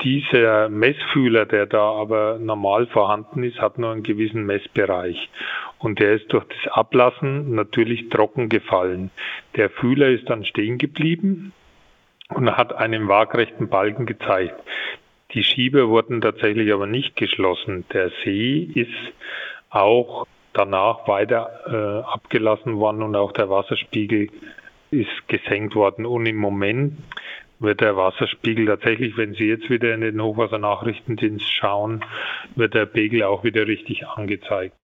Dieser Messfühler, der da aber normal vorhanden ist, hat nur einen gewissen Messbereich. Und der ist durch das Ablassen natürlich trocken gefallen. Der Fühler ist dann stehen geblieben und hat einen waagrechten Balken gezeigt. Die Schieber wurden tatsächlich aber nicht geschlossen. Der See ist auch danach weiter abgelassen worden und auch der Wasserspiegel ist gesenkt worden. Und im Moment wird der Wasserspiegel tatsächlich, wenn Sie jetzt wieder in den Hochwassernachrichtendienst schauen, wird der Pegel auch wieder richtig angezeigt.